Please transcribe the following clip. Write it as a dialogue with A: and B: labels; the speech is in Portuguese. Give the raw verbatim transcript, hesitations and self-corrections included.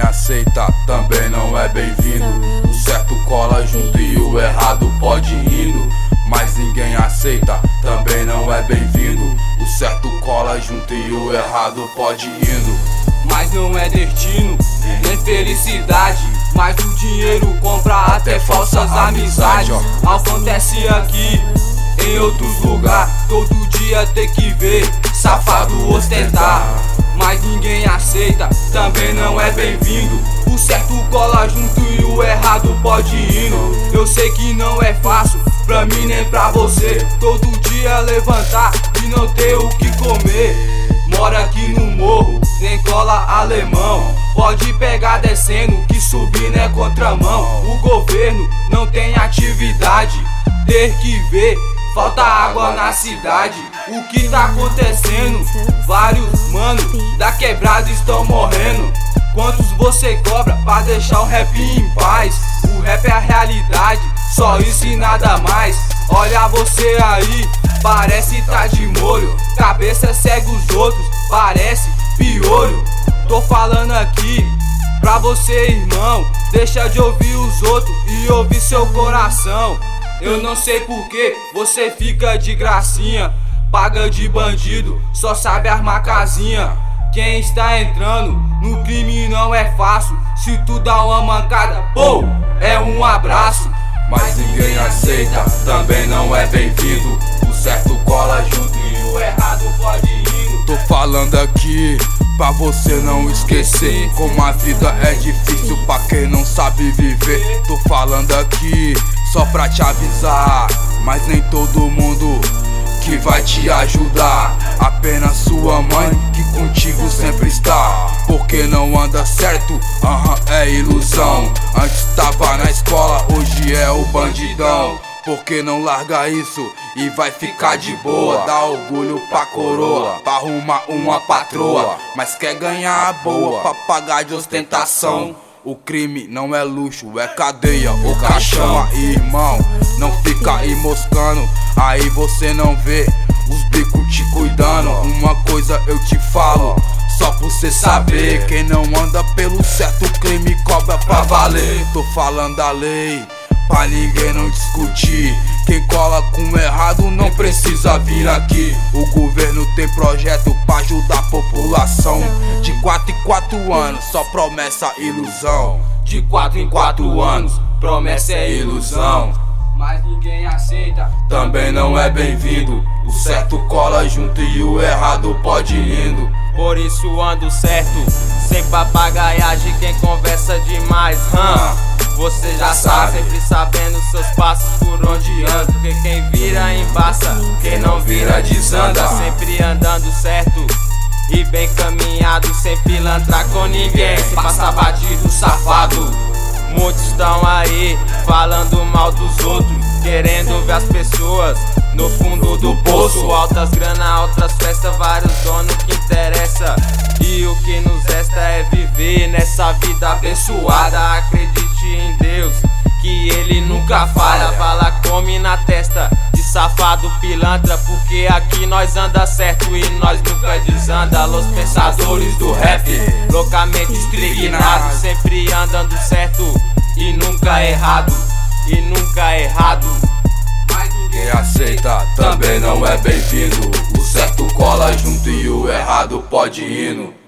A: aceita também não é bem-vindo. O certo cola junto e o errado pode ir indo. Mas ninguém aceita também não é bem-vindo. O certo cola junto e o errado pode ir indo.
B: Mas não é destino, nem felicidade, mas o dinheiro compra até falsas amizades. Acontece aqui, em outros lugares, todo dia tem que ver safado ostentar. Mas ninguém aceita, também não é bem-vindo. O certo cola junto e o errado pode ir indo. Eu sei que não é fácil, pra mim nem pra você, todo dia levantar e não ter o que comer. Mora aqui no morro, nem cola alemão. Pode pegar descendo, que subir não é contramão. O governo não tem atividade, ter que ver, falta água na cidade. O que tá acontecendo? Vários manos da quebrada estão morrendo. Quantos você cobra pra deixar o rap em paz? O rap é a realidade, só isso e nada mais. Olha você aí, parece tá de molho. Cabeça cega os outros, parece piolho. Tô falando aqui pra você, irmão, deixa de ouvir os outros e ouvir seu coração. Eu não sei por que você fica de gracinha, paga de bandido, só sabe armar casinha. Quem está entrando no crime não é fácil, se tu dá uma mancada, pô, é um abraço.
A: Mas ninguém aceita, também não é bem-vindo. O certo cola junto e o errado pode ir. Tô falando aqui pra você não esquecer como a vida é difícil pra quem não sabe viver. Tô falando aqui só pra te avisar, mas nem todo mundo que vai te ajudar. Apenas sua mãe que contigo sempre está. Porque não anda certo, aham, é ilusão. Antes tava na escola, hoje é o bandidão. Porque não larga isso e vai ficar de boa. Dá orgulho pra coroa, pra arrumar uma patroa, mas quer ganhar a boa pra pagar de ostentação. O crime não é luxo, é cadeia ou caixão. Aí, irmão, não fica aí moscando, aí você não vê os bicos te cuidando. Uma coisa eu te falo, só pra você saber, quem não anda pelo certo crime cobra pra valer. Tô falando da lei pra ninguém não discutir. Quem cola com o errado não precisa vir aqui. O governo tem projeto pra ajudar a população. De quatro em quatro anos, só promessa ilusão.
B: De quatro em quatro anos, promessa é ilusão. Mas ninguém aceita,
A: também não é bem-vindo. O certo cola junto e o errado pode ir indo.
C: Por isso ando certo, sem papagaiagem, quem conversa demais, hum. Você já sabe, sempre sabendo seus passos por onde ando. Porque quem vira embaça, quem não vira desanda. Sempre andando certo e bem caminhado, sem pilantrar com ninguém, sem passar batido, safado. Muitos estão aí falando mal dos outros, querendo ver as pessoas no fundo do poço. Altas grana, altas festas, vários donos que interessa. E o que nos resta é viver nessa vida abençoada. Acredite em Deus, que Ele nunca falha. Bala come na testa de safado pilantra, porque aqui nós anda certo e nós nunca desanda. Los pensadores do rap, loucamente estrignados, sempre andando certo e nunca errado, e nunca errado.
A: Mas ninguém aceita, também não é bem-vindo. O certo cola junto e o errado pode ir indo.